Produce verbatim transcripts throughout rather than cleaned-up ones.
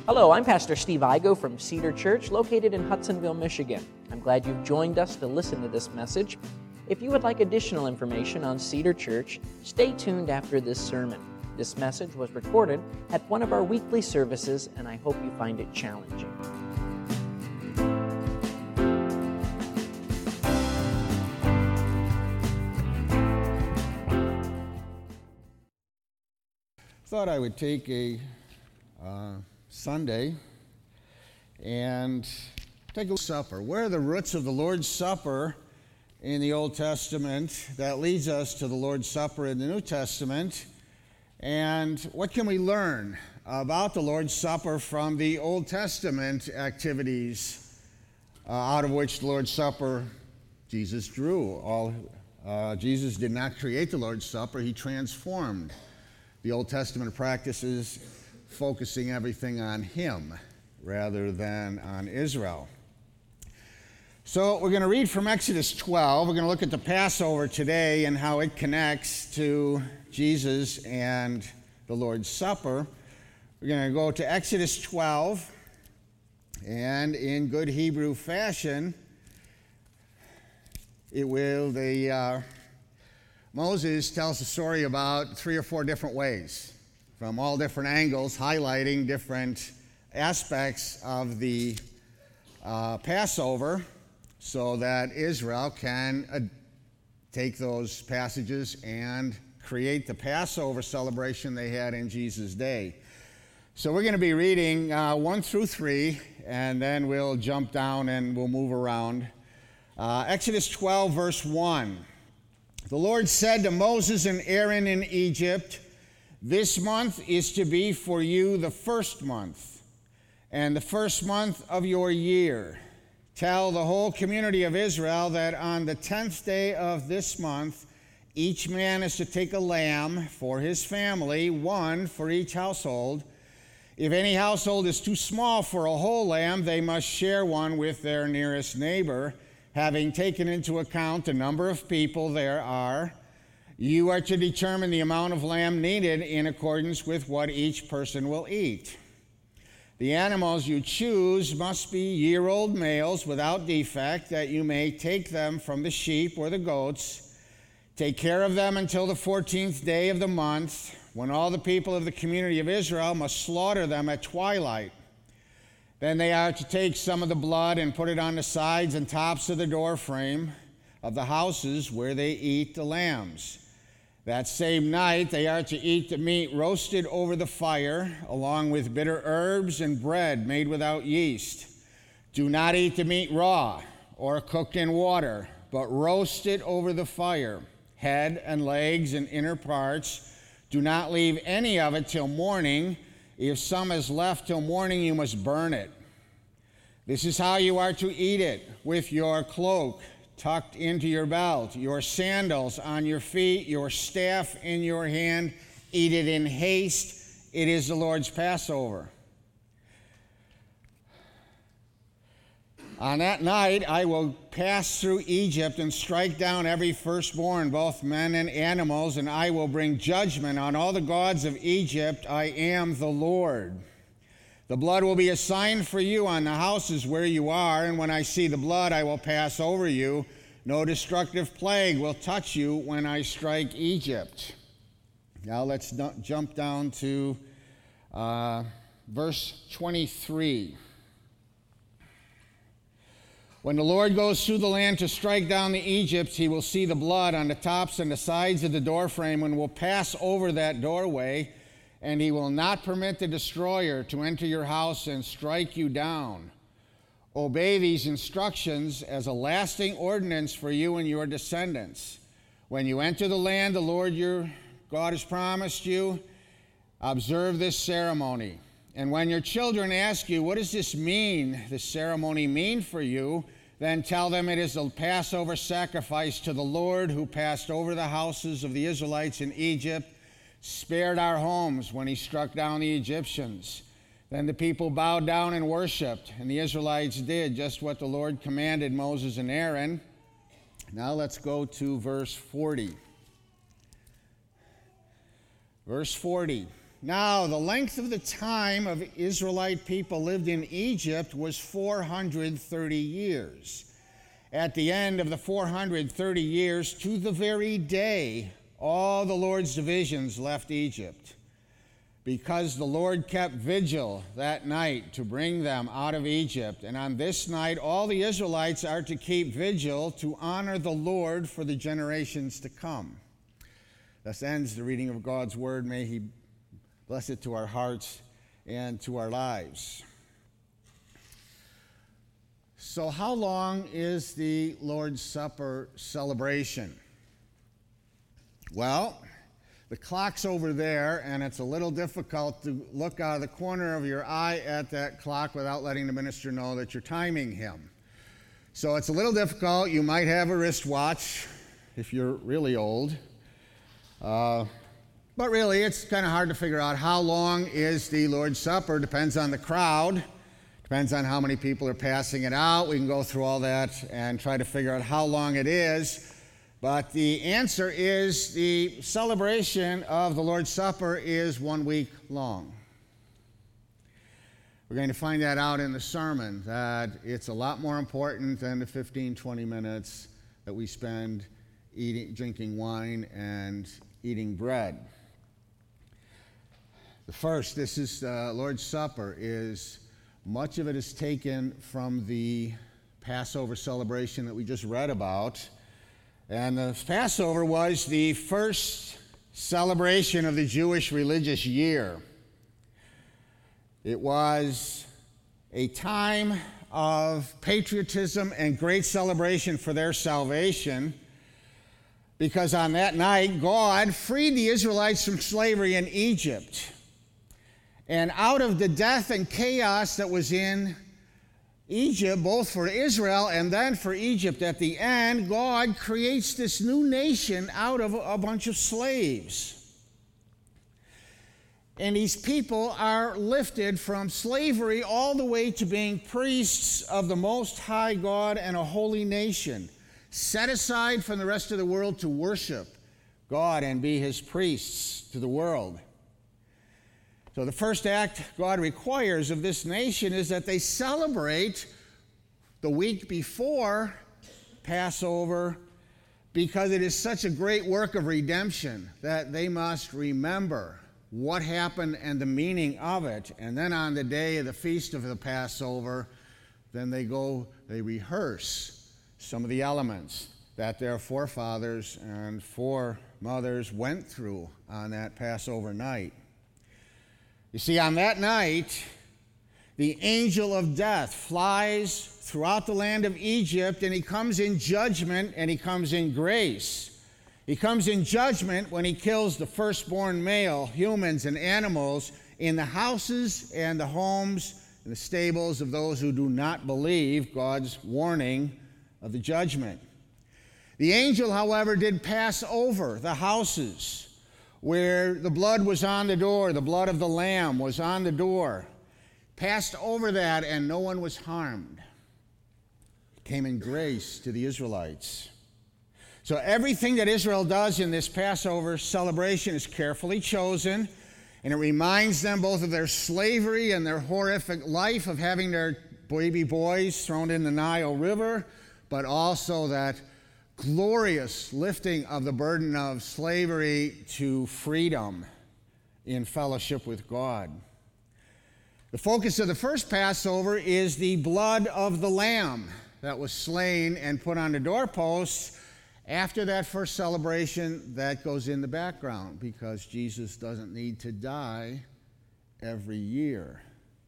Hello, I'm Pastor Steve Igo from Cedar Church, located in Hudsonville, Michigan. I'm glad you've joined us to listen to this message. If you would like additional information on Cedar Church, stay tuned after this sermon. This message was recorded at one of our weekly services, and I hope you find it challenging. Thought I would take a uh, Sunday and take a supper. Where are the roots of the Lord's Supper in the Old Testament that leads us to the Lord's Supper in the New Testament? And what can we learn about the Lord's Supper from the Old Testament activities uh, out of which the Lord's Supper Jesus drew? All uh, Jesus did not create the Lord's Supper, he transformed the Old Testament practices, focusing everything on him rather than on Israel. So we're going to read from Exodus twelve. We're going to look at the Passover today and how it connects to Jesus and the Lord's Supper. We're going to go to Exodus twelve, and in good Hebrew fashion, it will, the uh, Moses tells the story about three or four different ways, from all different angles, highlighting different aspects of the uh, Passover so that Israel can uh, take those passages and create the Passover celebration they had in Jesus' day. So we're going to be reading uh, one through three, and then we'll jump down and we'll move around. Uh, Exodus twelve, verse one. The Lord said to Moses and Aaron in Egypt, "This month is to be for you the first month, and the first month of your year. Tell the whole community of Israel that on the tenth day of this month, each man is to take a lamb for his family, one for each household. If any household is too small for a whole lamb, they must share one with their nearest neighbor, having taken into account the number of people there are. You are to determine the amount of lamb needed in accordance with what each person will eat. The animals you choose must be year-old males without defect, that you may take them from the sheep or the goats. Take care of them until the fourteenth day of the month, when all the people of the community of Israel must slaughter them at twilight. Then they are to take some of the blood and put it on the sides and tops of the doorframe of the houses where they eat the lambs. That same night they are to eat the meat roasted over the fire, along with bitter herbs and bread made without yeast. Do not eat the meat raw or cooked in water, but roast it over the fire, head and legs and inner parts. Do not leave any of it till morning. If some is left till morning, you must burn it. This is how you are to eat it: with your cloak tucked into your belt, your sandals on your feet, your staff in your hand. Eat it in haste. It is the Lord's Passover. On that night I will pass through Egypt and strike down every firstborn, both men and animals, and I will bring judgment on all the gods of Egypt. I am the Lord. The blood will be a sign for you on the houses where you are, and when I see the blood, I will pass over you. No destructive plague will touch you when I strike Egypt." Now let's do- jump down to uh, verse twenty-three. When the Lord goes through the land to strike down the Egypts, he will see the blood on the tops and the sides of the doorframe and will pass over that doorway, and he will not permit the destroyer to enter your house and strike you down. Obey these instructions as a lasting ordinance for you and your descendants. When you enter the land the Lord your God has promised you, observe this ceremony. And when your children ask you, "What does this mean, this ceremony mean for you?" then tell them it is the Passover sacrifice to the Lord, who passed over the houses of the Israelites in Egypt, spared our homes when he struck down the Egyptians. Then the people bowed down and worshiped, and the Israelites did just what the Lord commanded Moses and Aaron. Now let's go to verse forty. Verse forty. Now, the length of the time of Israelite people lived in Egypt was four hundred thirty years. At the end of the four hundred thirty years, to the very day, all the Lord's divisions left Egypt, because the Lord kept vigil that night to bring them out of Egypt. And on this night, all the Israelites are to keep vigil to honor the Lord for the generations to come. Thus ends the reading of God's word. May he bless it to our hearts and to our lives. So how long is the Lord's Supper celebration? Well, the clock's over there, and it's a little difficult to look out of the corner of your eye at that clock without letting the minister know that you're timing him. So it's a little difficult. You might have a wristwatch if you're really old. Uh, but really, it's kind of hard to figure out how long is the Lord's Supper. Depends on the crowd. Depends on how many people are passing it out. We can go through all that and try to figure out how long it is. But the answer is the celebration of the Lord's Supper is one week long. We're going to find that out in the sermon, that it's a lot more important than the fifteen, twenty minutes that we spend eating, drinking wine and eating bread. The first, this is the Lord's Supper, is much of it is taken from the Passover celebration that we just read about. And the Passover was the first celebration of the Jewish religious year. It was a time of patriotism and great celebration for their salvation, because on that night, God freed the Israelites from slavery in Egypt. And out of the death and chaos that was in Egypt, both for Israel and then for Egypt at the end, God creates this new nation out of a bunch of slaves. And these people are lifted from slavery all the way to being priests of the Most High God and a holy nation, set aside from the rest of the world to worship God and be his priests to the world. So the first act God requires of this nation is that they celebrate the week before Passover, because it is such a great work of redemption that they must remember what happened and the meaning of it. And then on the day of the feast of the Passover, then they go, they rehearse some of the elements that their forefathers and foremothers went through on that Passover night. You see, on that night, the angel of death flies throughout the land of Egypt, and he comes in judgment and he comes in grace. He comes in judgment when he kills the firstborn male, humans and animals, in the houses and the homes and the stables of those who do not believe God's warning of the judgment. The angel, however, did pass over the houses where the blood was on the door, the blood of the lamb was on the door, passed over that, and no one was harmed. Came in grace to the Israelites. So everything that Israel does in this Passover celebration is carefully chosen, and it reminds them both of their slavery and their horrific life of having their baby boys thrown in the Nile River, but also that glorious lifting of the burden of slavery to freedom in fellowship with God. The focus of the first Passover is the blood of the lamb that was slain and put on the doorposts. After that first celebration, that goes in the background, because Jesus doesn't need to die every year.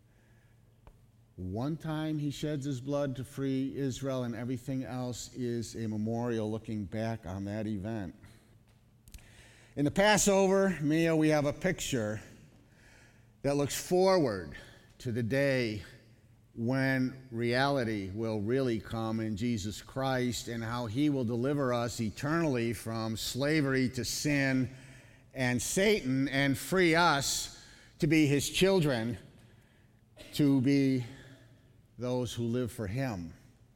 One time he sheds his blood to free Israel, and everything else is a memorial looking back on that event. In the Passover meal, we have a picture that looks forward to the day when reality will really come in Jesus Christ, and how he will deliver us eternally from slavery to sin and Satan, and free us to be his children, to be those who live for him.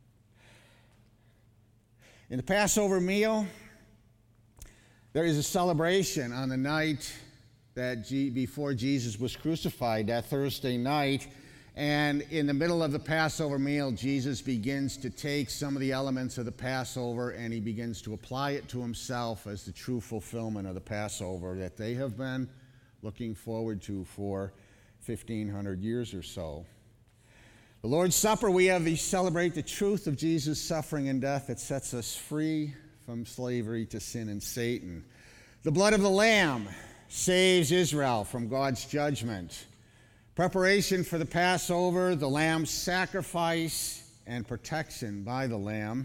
In the Passover meal, there is a celebration on the night that G- before Jesus was crucified, that Thursday night. And in the middle of the Passover meal, Jesus begins to take some of the elements of the Passover and he begins to apply it to himself as the true fulfillment of the Passover that they have been looking forward to for fifteen hundred years or so. The Lord's Supper, we have to celebrate the truth of Jesus' suffering and death that sets us free from slavery to sin and Satan. The blood of the Lamb saves Israel from God's judgment. Preparation for the Passover, the Lamb's sacrifice, and protection by the Lamb.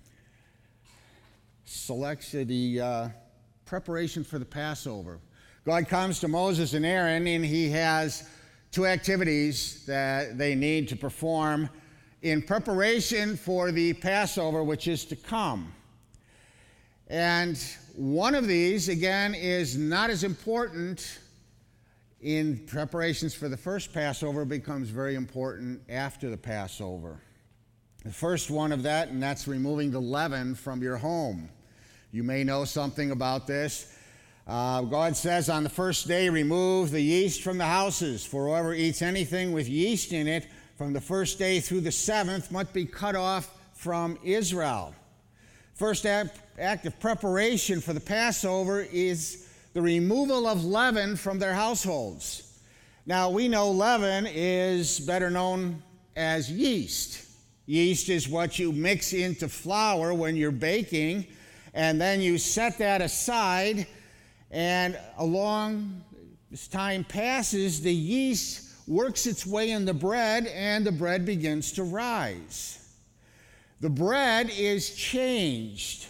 Selection, the uh, preparation for the Passover. God comes to Moses and Aaron, and he has two activities that they need to perform in preparation for the Passover, which is to come. And one of these, again, is not as important in preparations for the first Passover, becomes very important after the Passover. The first one of that, and that's removing the leaven from your home. You may know something about this. Uh, God says on the first day, remove the yeast from the houses, for whoever eats anything with yeast in it from the first day through the seventh must be cut off from Israel. First act, act of preparation for the Passover is the removal of leaven from their households. Now, we know leaven is better known as yeast. Yeast is what you mix into flour when you're baking, and then you set that aside, and along as time passes, the yeast works its way in the bread, and the bread begins to rise. The bread is changed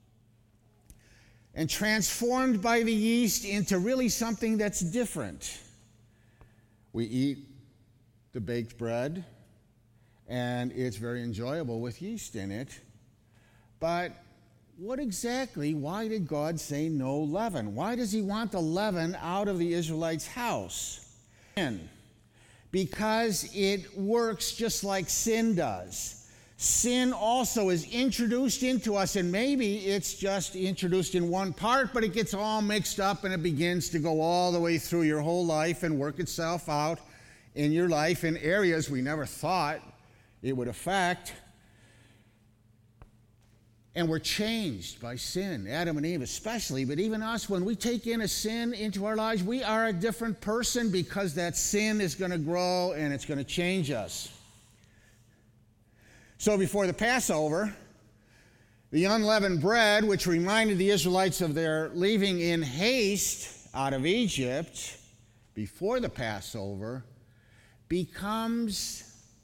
and transformed by the yeast into really something that's different. We eat the baked bread, and it's very enjoyable with yeast in it. But what exactly, why did God say no leaven? Why does he want the leaven out of the Israelites' house? Because it works just like sin does. Sin also is introduced into us, and maybe it's just introduced in one part, but it gets all mixed up and it begins to go all the way through your whole life and work itself out in your life in areas we never thought it would affect. And we're changed by sin, Adam and Eve especially, but even us, when we take in a sin into our lives, we are a different person because that sin is going to grow and it's going to change us. So before the Passover, the unleavened bread, which reminded the Israelites of their leaving in haste out of Egypt before the Passover, becomes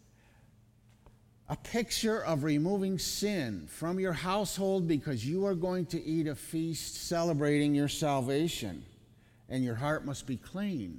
a picture of removing sin from your household because you are going to eat a feast celebrating your salvation, and your heart must be clean.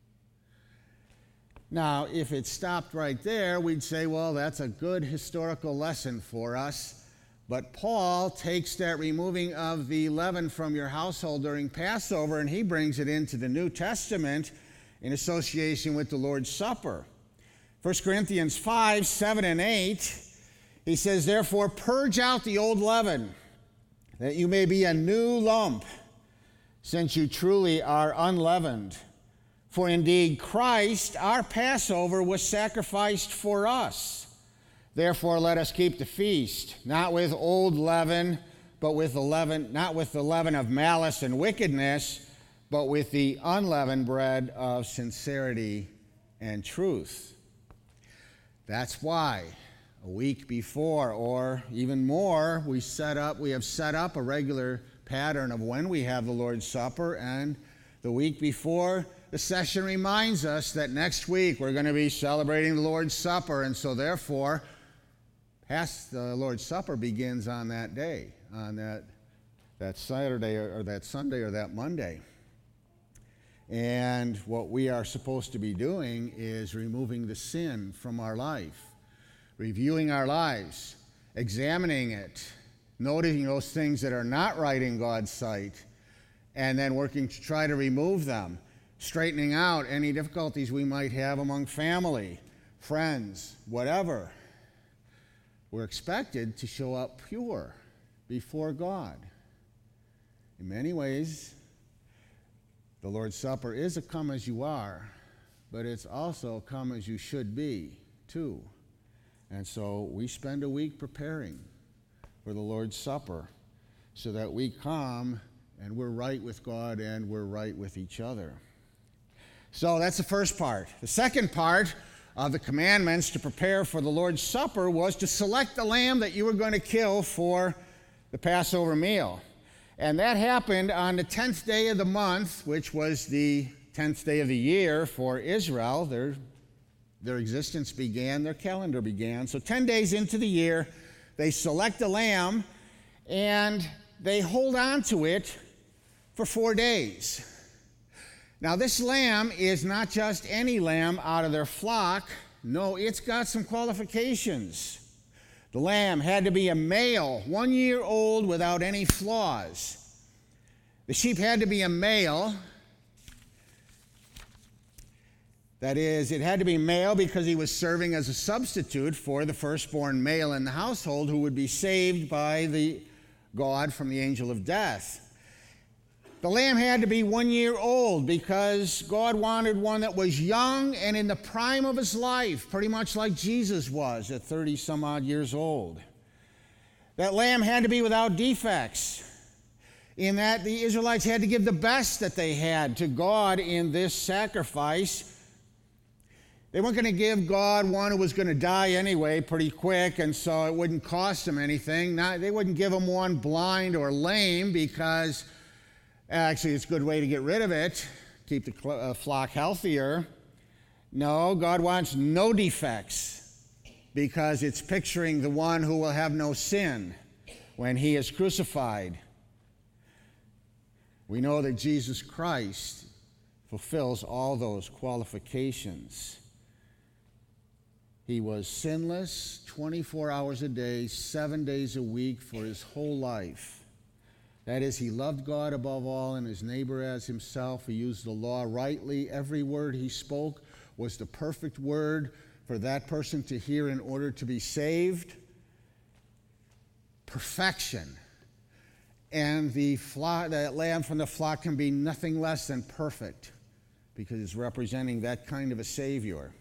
Now, if it stopped right there, we'd say, well, that's a good historical lesson for us. But Paul takes that removing of the leaven from your household during Passover, and he brings it into the New Testament in association with the Lord's Supper. First Corinthians five, seven, and eight, he says, therefore, purge out the old leaven, that you may be a new lump, since you truly are unleavened. For indeed, Christ, our Passover, was sacrificed for us. Therefore, let us keep the feast, not with old leaven, but with the leaven, not with the leaven of malice and wickedness, but with the unleavened bread of sincerity and truth. That's why a week before, or even more, we set up, we have set up a regular pattern of when we have the Lord's Supper, and the week before, the session reminds us that next week we're going to be celebrating the Lord's Supper, and so therefore, past the Lord's Supper begins on that day, on that, that Saturday or, or that Sunday or that Monday. And what we are supposed to be doing is removing the sin from our life, reviewing our lives, examining it, noting those things that are not right in God's sight, and then working to try to remove them, straightening out any difficulties we might have among family, friends, whatever. We're expected to show up pure before God. In many ways, The Lord's Supper is a come as you are, but it's also come as you should be, too. And so we spend a week preparing for the Lord's Supper so that we come and we're right with God and we're right with each other. So that's the first part. The second part of the commandments to prepare for the Lord's Supper was to select the lamb that you were going to kill for the Passover meal. And that happened on the tenth day of the month, which was the tenth day of the year for Israel. Their, their existence began, their calendar began. So ten days into the year, they select a lamb, and they hold on to it for four days. Now, this lamb is not just any lamb out of their flock. No, it's got some qualifications. The lamb had to be a male, one year old, without any flaws. The sheep had to be a male. That is, it had to be male because he was serving as a substitute for the firstborn male in the household who would be saved by the God from the angel of death. The lamb had to be one year old because God wanted one that was young and in the prime of his life, pretty much like Jesus was at thirty some odd years old. That lamb had to be without defects, in that the Israelites had to give the best that they had to God in this sacrifice. They weren't going to give God one who was going to die anyway pretty quick, and so it wouldn't cost them anything. Not, they wouldn't give him one blind or lame because actually it's a good way to get rid of it, keep the uh, flock healthier. No, God wants no defects because it's picturing the one who will have no sin when he is crucified. We know that Jesus Christ fulfills all those qualifications. He was sinless twenty-four hours a day, seven days a week for his whole life. That is, he loved God above all and his neighbor as himself. He used the law rightly. Every word he spoke was the perfect word for that person to hear in order to be saved. Perfection. And the flock, that lamb from the flock can be nothing less than perfect because it's representing that kind of a Savior.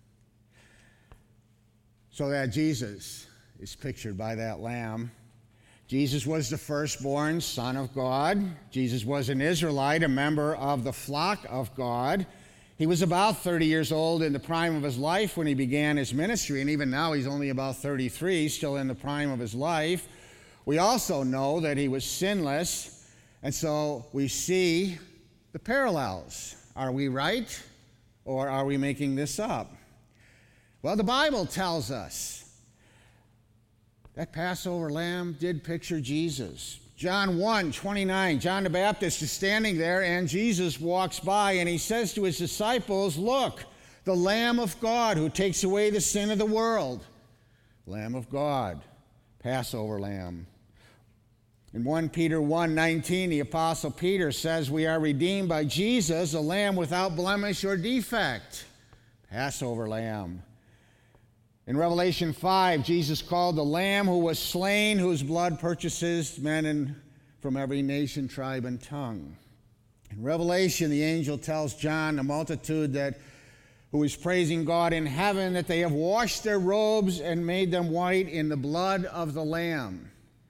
So that Jesus is pictured by that lamb. Jesus was the firstborn Son of God. Jesus was an Israelite, a member of the flock of God. He was about thirty years old in the prime of his life when he began his ministry, and even now he's only about thirty-three, still in the prime of his life. We also know that he was sinless, and so we see the parallels. Are we right, or are we making this up? Well, the Bible tells us that Passover lamb did picture Jesus. John one twenty-nine, John the Baptist is standing there, and Jesus walks by, and he says to his disciples, "Look, the Lamb of God who takes away the sin of the world." Lamb of God, Passover lamb. In First Peter one nineteen, the Apostle Peter says we are redeemed by Jesus, a lamb without blemish or defect. Passover lamb. In Revelation five, Jesus called the Lamb who was slain, whose blood purchases men in, from every nation, tribe, and tongue. In Revelation, the angel tells John, the multitude that who is praising God in heaven, that they have washed their robes and made them white in the blood of the Lamb.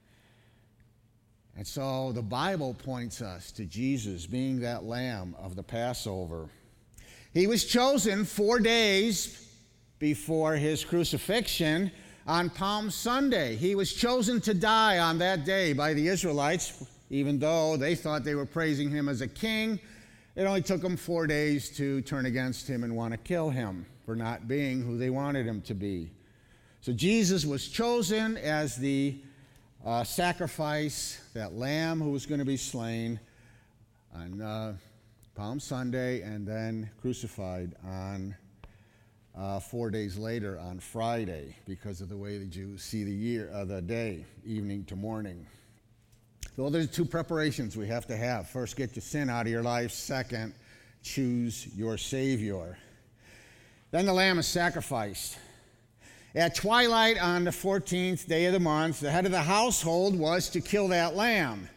And so the Bible points us to Jesus being that Lamb of the Passover. He was chosen four days before his crucifixion on Palm Sunday. He was chosen to die on that day by the Israelites, even though they thought they were praising him as a king. It only took them four days to turn against him and want to kill him for not being who they wanted him to be. So Jesus was chosen as the uh, sacrifice, that lamb who was going to be slain on uh, Palm Sunday and then crucified on Uh, four days later on Friday, because of the way the Jews see the year, uh, the day, evening to morning. So there's two preparations we have to have. First, get your sin out of your life. Second, choose your Savior. Then the lamb is sacrificed. At twilight on the fourteenth day of the month, the head of the household was to kill that lamb.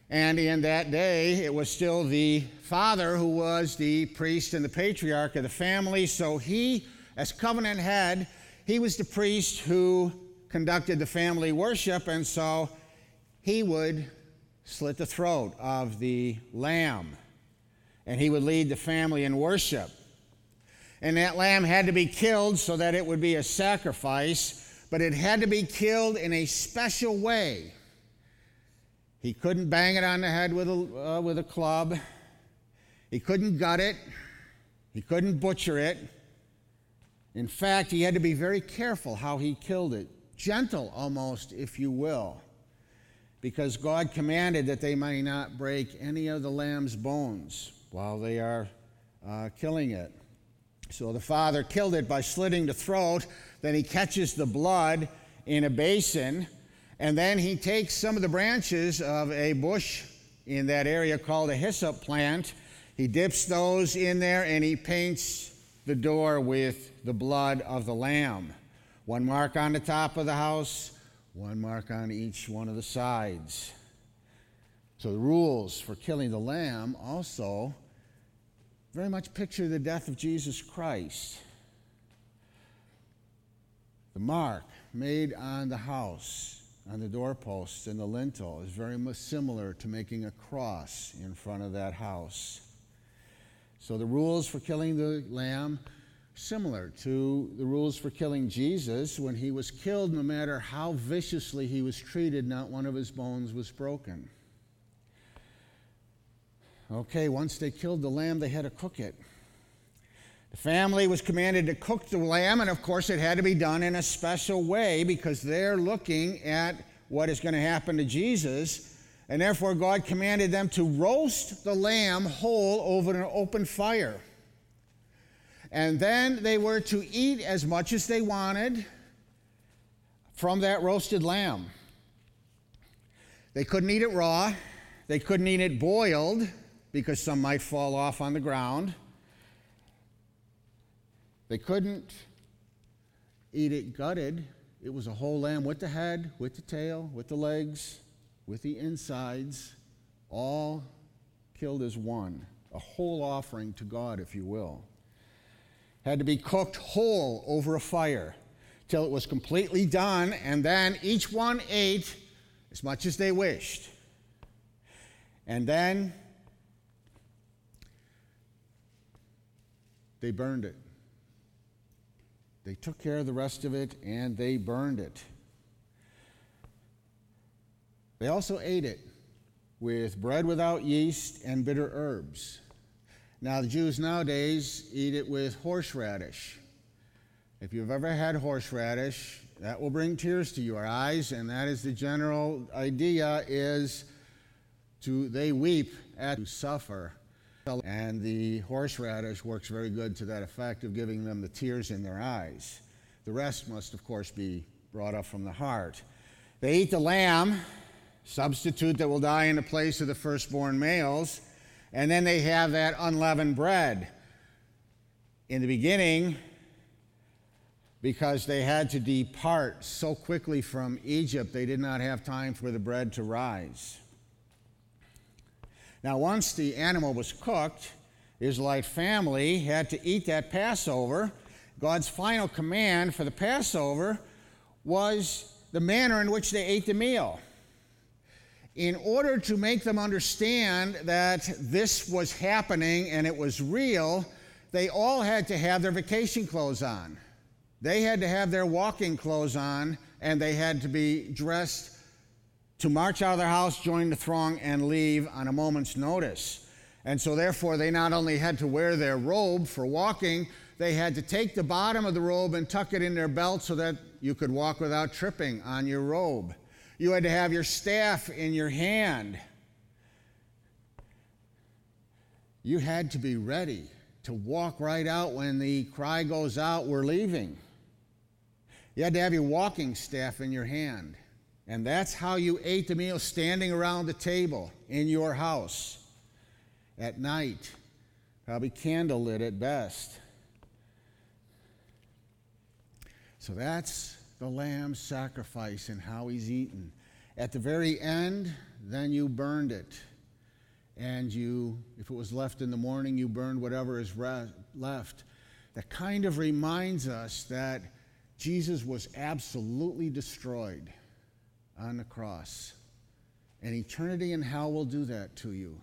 And in that day, it was still the father who was the priest and the patriarch of the family. So he, as covenant head, he was the priest who conducted the family worship, and so he would slit the throat of the lamb, and he would lead the family in worship. And that lamb had to be killed so that it would be a sacrifice, but it had to be killed in a special way. He couldn't bang it on the head with a, uh, with a club. He couldn't gut it. He couldn't butcher it. In fact, he had to be very careful how he killed it. Gentle almost, if you will, because God commanded that they might not break any of the lamb's bones while they are uh, killing it. So the father killed it by slitting the throat. Then he catches the blood in a basin, and then he takes some of the branches of a bush in that area called a hyssop plant. He dips those in there, and he paints the door with the blood of the lamb. One mark on the top of the house, one mark on each one of the sides. So the rules for killing the lamb also very much picture the death of Jesus Christ. The mark made on the house, on the doorposts and the lintel, is very much similar to making a cross in front of that house. So the rules for killing the lamb, similar to the rules for killing Jesus. When he was killed, no matter how viciously he was treated, not one of his bones was broken. Okay, once they killed the lamb, they had to cook it. The family was commanded to cook the lamb, and of course it had to be done in a special way because they're looking at what is going to happen to Jesus, and therefore God commanded them to roast the lamb whole over an open fire. And then they were to eat as much as they wanted from that roasted lamb. They couldn't eat it raw. They couldn't eat it boiled because some might fall off on the ground. They couldn't eat it gutted. It was a whole lamb with the head, with the tail, with the legs, with the insides, all killed as one. A whole offering to God, if you will. Had to be cooked whole over a fire till it was completely done, and then each one ate as much as they wished. And then they burned it. They took care of the rest of it, and they burned it. They also ate it with bread without yeast and bitter herbs. Now, the Jews nowadays eat it with horseradish. If you've ever had horseradish, that will bring tears to your eyes, and that is the general idea, is to they weep at to suffer. And the horseradish works very good to that effect of giving them the tears in their eyes. The rest must, of course, be brought up from the heart. They eat the lamb, substitute that will die in the place of the firstborn males, and then they have that unleavened bread. In the beginning, because they had to depart so quickly from Egypt, they did not have time for the bread to rise. Now, once the animal was cooked, the Israelite family had to eat that Passover. God's final command for the Passover was the manner in which they ate the meal. In order to make them understand that this was happening and it was real, they all had to have their vacation clothes on. They had to have their walking clothes on, and they had to be dressed to march out of their house, join the throng, and leave on a moment's notice. And so therefore, they not only had to wear their robe for walking, they had to take the bottom of the robe and tuck it in their belt so that you could walk without tripping on your robe. You had to have your staff in your hand. You had to be ready to walk right out when the cry goes out, we're leaving. You had to have your walking staff in your hand. And that's how you ate the meal, standing around the table in your house at night, probably candlelit at best. So that's the lamb's sacrifice and how he's eaten. At the very end, then you burned it. And you, if it was left in the morning, you burned whatever is re- left. That kind of reminds us that Jesus was absolutely destroyed on the cross. And eternity in hell will do that to you.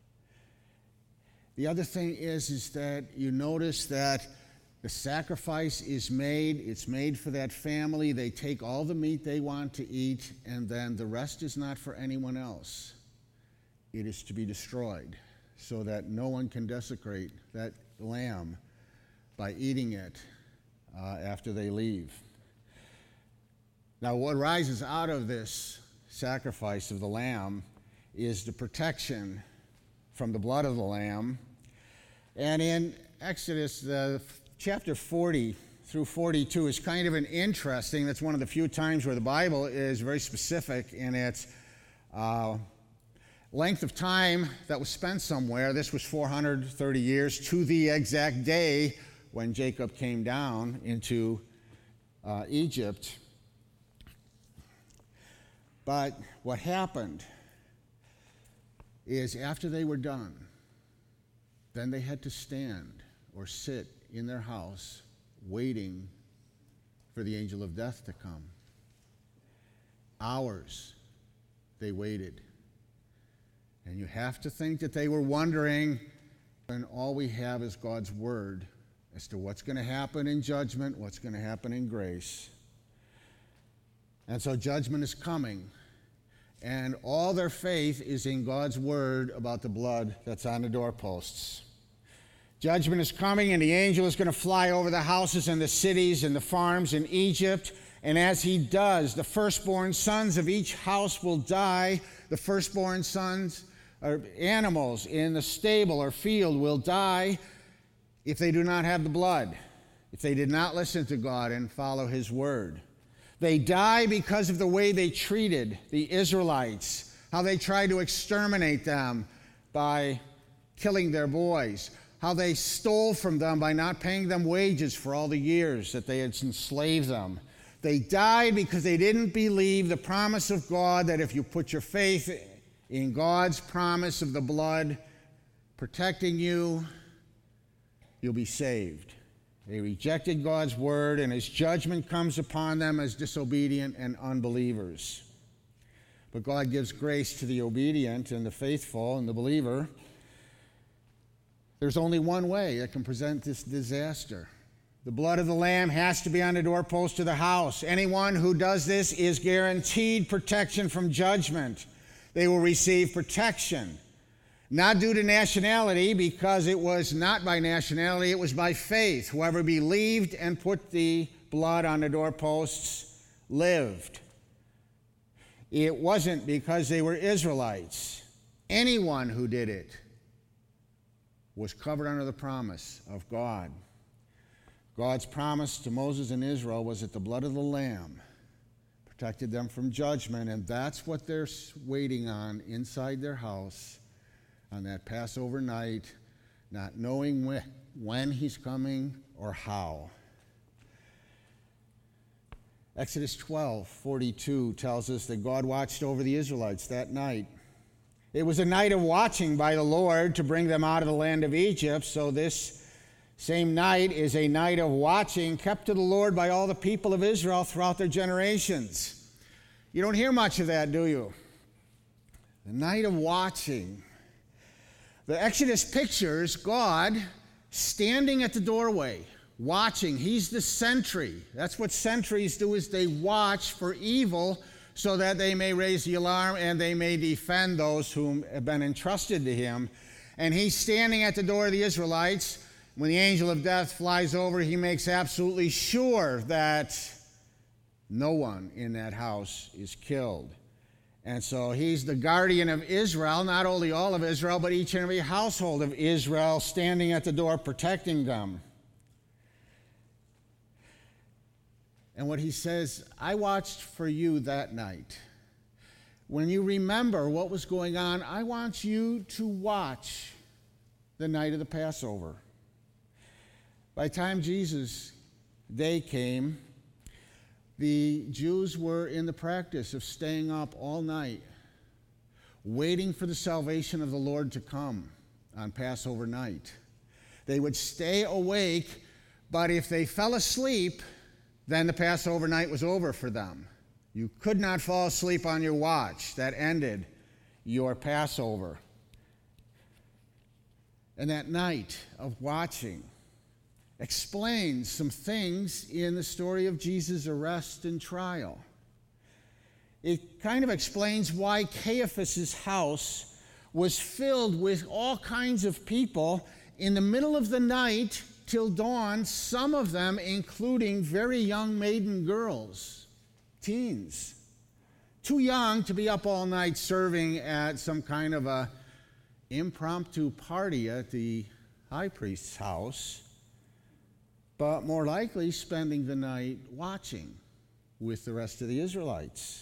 The other thing is, is that you notice that the sacrifice is made. It's made for that family. They take all the meat they want to eat, and then the rest is not for anyone else. It is to be destroyed so that no one can desecrate that lamb by eating it uh, after they leave. Now, what rises out of this sacrifice of the lamb is the protection from the blood of the lamb. And in Exodus, uh, chapter forty through forty-two is kind of an interesting, that's one of the few times where the Bible is very specific in its uh, length of time that was spent somewhere. This was four hundred thirty years to the exact day when Jacob came down into uh, Egypt. But what happened is after they were done, then they had to stand or sit in their house waiting for the angel of death to come. Hours they waited. And you have to think that they were wondering, and all we have is God's word as to what's going to happen in judgment, what's going to happen in grace. And so judgment is coming. And all their faith is in God's word about the blood that's on the doorposts. Judgment is coming, and the angel is going to fly over the houses and the cities and the farms in Egypt. And as he does, the firstborn sons of each house will die. The firstborn sons or animals in the stable or field will die if they do not have the blood, if they did not listen to God and follow his word. They die because of the way they treated the Israelites, how they tried to exterminate them by killing their boys, how they stole from them by not paying them wages for all the years that they had enslaved them. They died because they didn't believe the promise of God that if you put your faith in God's promise of the blood protecting you, you'll be saved. They rejected God's word, and his judgment comes upon them as disobedient and unbelievers. But God gives grace to the obedient and the faithful and the believer. There's only one way that can prevent this disaster. The blood of the Lamb has to be on the doorpost of the house. Anyone who does this is guaranteed protection from judgment. They will receive protection, not due to nationality, because it was not by nationality, it was by faith. Whoever believed and put the blood on the doorposts lived. It wasn't because they were Israelites. Anyone who did it was covered under the promise of God. God's promise to Moses and Israel was that the blood of the Lamb protected them from judgment, and that's what they're waiting on inside their house on that Passover night, not knowing when, when he's coming or how. Exodus twelve forty-two tells us that God watched over the Israelites that night. It was a night of watching by the Lord to bring them out of the land of Egypt, so this same night is a night of watching kept to the Lord by all the people of Israel throughout their generations. You don't hear much of that, do you? The night of watching. The Exodus pictures God standing at the doorway, watching. He's the sentry. That's what sentries do, is they watch for evil so that they may raise the alarm and they may defend those whom have been entrusted to him. And he's standing at the door of the Israelites. When the angel of death flies over, he makes absolutely sure that no one in that house is killed. And so he's the guardian of Israel, not only all of Israel, but each and every household of Israel, standing at the door protecting them. And what he says, I watched for you that night. When you remember what was going on, I want you to watch the night of the Passover. By the time Jesus' day came, the Jews were in the practice of staying up all night, waiting for the salvation of the Lord to come on Passover night. They would stay awake, but if they fell asleep, then the Passover night was over for them. You could not fall asleep on your watch. That ended your Passover. And that night of watching explains some things in the story of Jesus' arrest and trial. It kind of explains why Caiaphas' house was filled with all kinds of people in the middle of the night till dawn, some of them including very young maiden girls, teens, too young to be up all night serving at some kind of a impromptu party at the high priest's house, but more likely spending the night watching with the rest of the Israelites.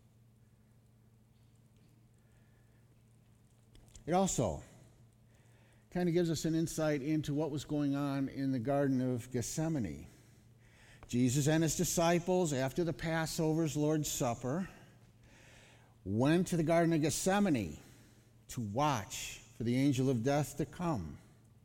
It also kind of gives us an insight into what was going on in the Garden of Gethsemane. Jesus and his disciples, after the Passover's Lord's Supper, went to the Garden of Gethsemane to watch for the angel of death to come.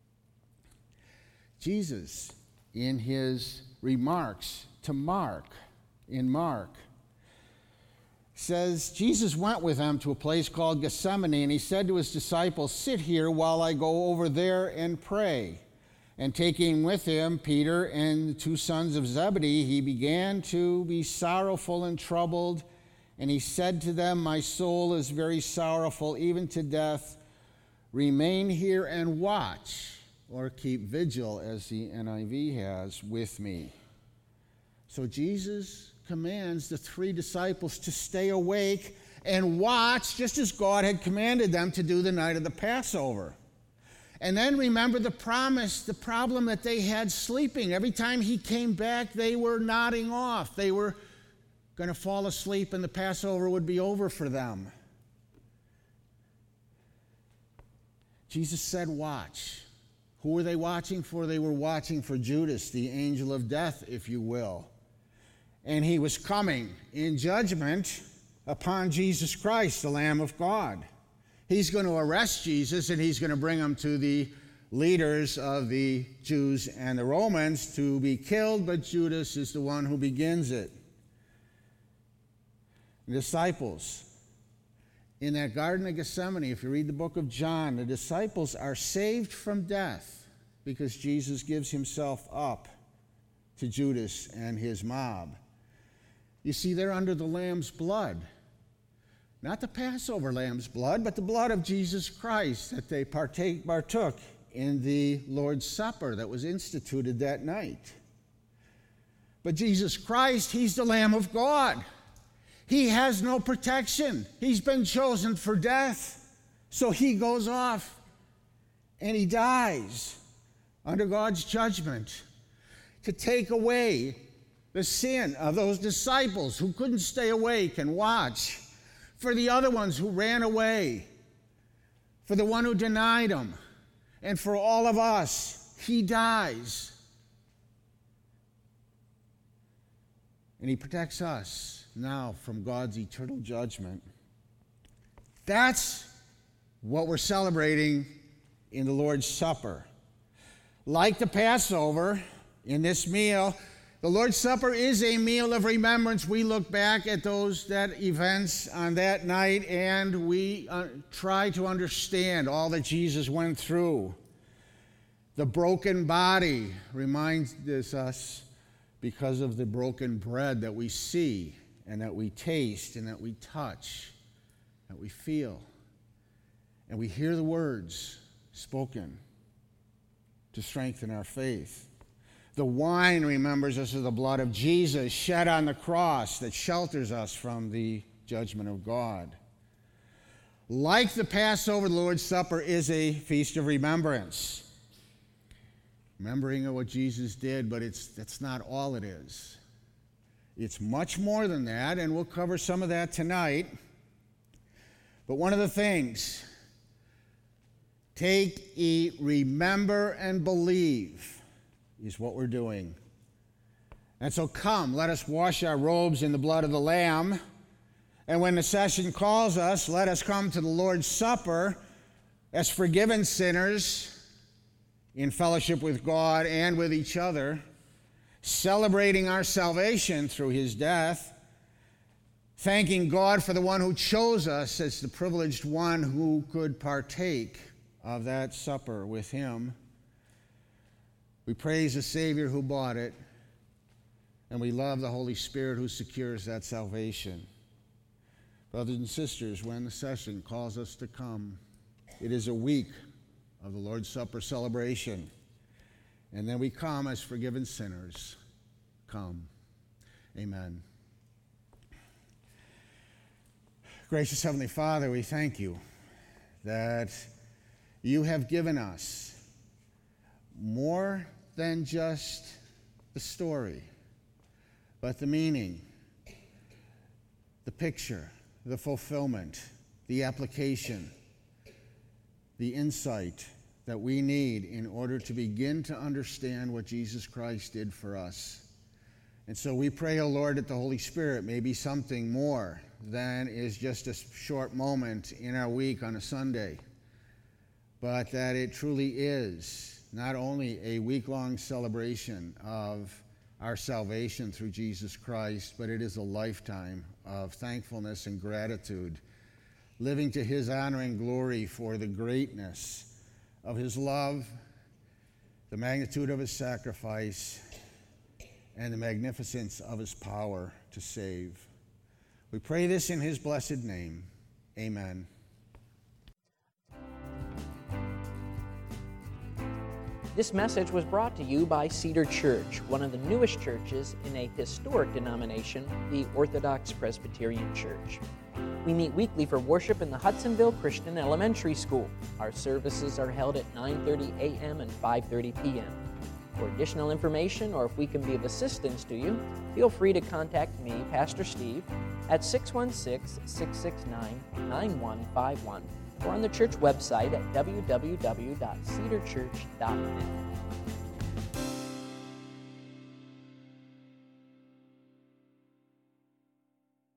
Jesus, in his remarks to Mark, in Mark, says, Jesus went with them to a place called Gethsemane, and he said to his disciples, "Sit here while I go over there and pray." And taking with him Peter and the two sons of Zebedee, he began to be sorrowful and troubled. And he said to them, "My soul is very sorrowful, even to death. Remain here and watch," or keep vigil, as the N I V has, "with me." So Jesus commands the three disciples to stay awake and watch, just as God had commanded them to do the night of the Passover. And then remember the promise, the problem that they had sleeping. Every time he came back, they were nodding off. They were going to fall asleep and the Passover would be over for them. Jesus said, watch. Who were they watching for? They were watching for Judas, the angel of death, if you will. And he was coming in judgment upon Jesus Christ, the Lamb of God. He's going to arrest Jesus, and he's going to bring him to the leaders of the Jews and the Romans to be killed, but Judas is the one who begins it. The disciples, in that Garden of Gethsemane, if you read the book of John, the disciples are saved from death because Jesus gives himself up to Judas and his mob. You see, they're under the Lamb's blood. Not the Passover Lamb's blood, but the blood of Jesus Christ that they partake, partook in the Lord's Supper that was instituted that night. But Jesus Christ, he's the Lamb of God. He has no protection. He's been chosen for death. So he goes off and he dies under God's judgment to take away the sin of those disciples who couldn't stay awake and watch, for the other ones who ran away, for the one who denied him, and for all of us. He dies. And he protects us now from God's eternal judgment. That's what we're celebrating in the Lord's Supper. Like the Passover, in this meal, the Lord's Supper is a meal of remembrance. We look back at those that events on that night, and we uh, try to understand all that Jesus went through. The broken body reminds us because of the broken bread that we see and that we taste and that we touch, that we feel, and we hear the words spoken to strengthen our faith. The wine remembers us of the blood of Jesus shed on the cross that shelters us from the judgment of God. Like the Passover, the Lord's Supper is a feast of remembrance. Remembering of what Jesus did, but it's that's not all it is. It's much more than that, and we'll cover some of that tonight. But one of the things, take, eat, remember, and believe, is what we're doing. And so come, let us wash our robes in the blood of the Lamb, And when the session calls us, let us come to the Lord's Supper as forgiven sinners in fellowship with God and with each other, celebrating our salvation through his death, thanking God for the one who chose us as the privileged one who could partake of that supper with him. We praise the Savior who bought it, and we love the Holy Spirit who secures that salvation. Brothers and sisters, when the session calls us to come, it is a week of the Lord's Supper celebration. And then we come as forgiven sinners. Come. Amen. Gracious Heavenly Father, we thank you that you have given us more than just the story, but the meaning, the picture, the fulfillment, the application, the insight that we need in order to begin to understand what Jesus Christ did for us. And so we pray, O Lord, that the Holy Spirit may be something more than is just a short moment in our week on a Sunday, but that it truly is not only a week-long celebration of our salvation through Jesus Christ, but it is a lifetime of thankfulness and gratitude, living to his honor and glory for the greatness of his love, the magnitude of his sacrifice, and the magnificence of his power to save. We pray this in his blessed name. Amen. This message was brought to you by Cedar Church, one of the newest churches in a historic denomination, the Orthodox Presbyterian Church. We meet weekly for worship in the Hudsonville Christian Elementary School. Our services are held at nine thirty a.m. and five thirty p.m. For additional information, or if we can be of assistance to you, feel free to contact me, Pastor Steve, at six one six, six six nine, nine one five one, or on the church website at w w w dot cedar church dot net.